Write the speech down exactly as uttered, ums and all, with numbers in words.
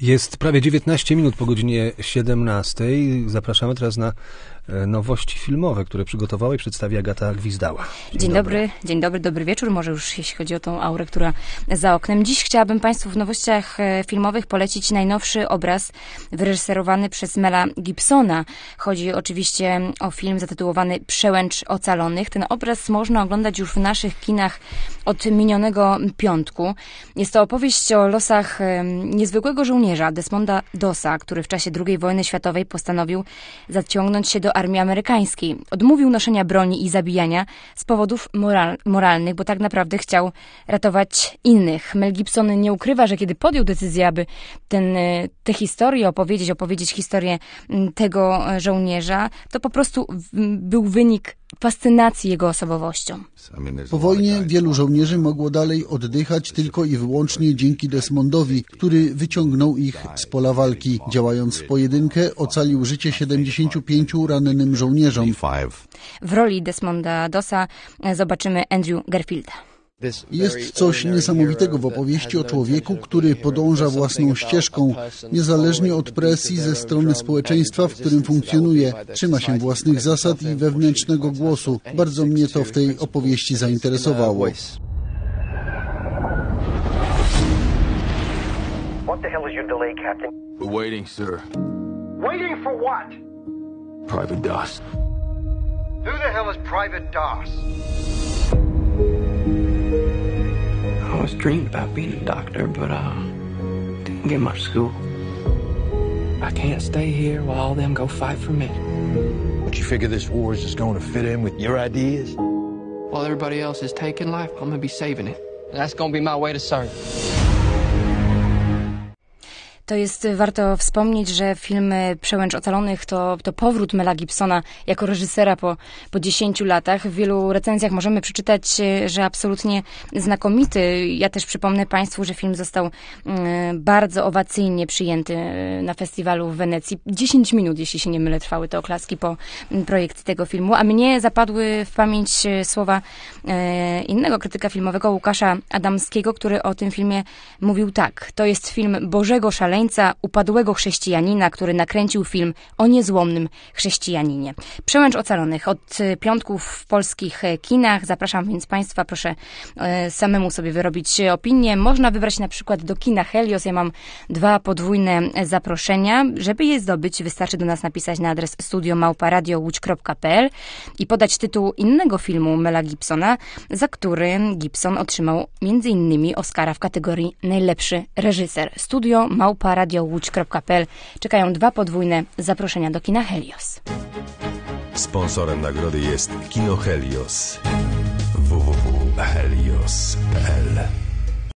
Jest prawie dziewiętnaście minut po godzinie siedemnastej. Zapraszamy teraz na nowości filmowe, które przygotowała i przedstawi Agata Gwizdała. Dzień, dzień dobry. dobry, dzień dobry, dobry wieczór, może już jeśli chodzi o tą aurę, która za oknem. Dziś chciałabym Państwu w nowościach filmowych polecić najnowszy obraz wyreżyserowany przez Mela Gibsona. Chodzi oczywiście o film zatytułowany Przełęcz Ocalonych. Ten obraz można oglądać już w naszych kinach od minionego piątku. Jest to opowieść o losach niezwykłego żołnierza Desmonda Dossa, który w czasie drugiej wojny światowej postanowił zaciągnąć się do armii amerykańskiej. Odmówił noszenia broni i zabijania z powodów moral, moralnych, bo tak naprawdę chciał ratować innych. Mel Gibson nie ukrywa, że kiedy podjął decyzję, aby ten, tę historię opowiedzieć, opowiedzieć historię tego żołnierza, to po prostu był wynik fascynacji jego osobowością. Po wojnie wielu żołnierzy mogło dalej oddychać tylko i wyłącznie dzięki Desmondowi, który wyciągnął ich z pola walki. Działając w pojedynkę, ocalił życie siedemdziesięciu pięciu rannym żołnierzom. W roli Desmonda Dossa zobaczymy Andrew Garfielda. Jest coś niesamowitego w opowieści o człowieku, który podąża własną ścieżką, niezależnie od presji ze strony społeczeństwa, w którym funkcjonuje. Trzyma się własnych zasad i wewnętrznego głosu. Bardzo mnie to w tej opowieści zainteresowało. What the hell is your delay, Captain? We're waiting, sir. Waiting for what? Private Doss. Who the hell is Private Doss? I always dreamed about being a doctor, but uh, didn't get much school. I can't stay here while all them go fight for me. But you figure this war is just going to fit in with your ideas? While everybody else is taking life, I'm gonna be saving it. And that's gonna be my way to serve. To jest, warto wspomnieć, że film Przełęcz Ocalonych to, to powrót Mela Gibsona jako reżysera po, po dziesięciu latach. W wielu recenzjach możemy przeczytać, że absolutnie znakomity. Ja też przypomnę Państwu, że film został bardzo owacyjnie przyjęty na festiwalu w Wenecji. dziesięć minut, jeśli się nie mylę, trwały te oklaski po projekcji tego filmu. A mnie zapadły w pamięć słowa innego krytyka filmowego, Łukasza Adamskiego, który o tym filmie mówił tak. To jest film Bożego szaleństwa, upadłego chrześcijanina, który nakręcił film o niezłomnym chrześcijaninie. Przełęcz Ocalonych od piątku w polskich kinach. Zapraszam więc Państwa, proszę e, samemu sobie wyrobić opinię. Można wybrać na przykład do kina Helios. Ja mam dwa podwójne zaproszenia. Żeby je zdobyć, wystarczy do nas napisać na adres studio małpa radio łódź kropka p l i podać tytuł innego filmu Mela Gibsona, za który Gibson otrzymał między innymi Oscara w kategorii najlepszy reżyser. Studio małpa radio łódź kropka p l czekają dwa podwójne zaproszenia do kina Helios. Sponsorem nagrody jest Kino Helios.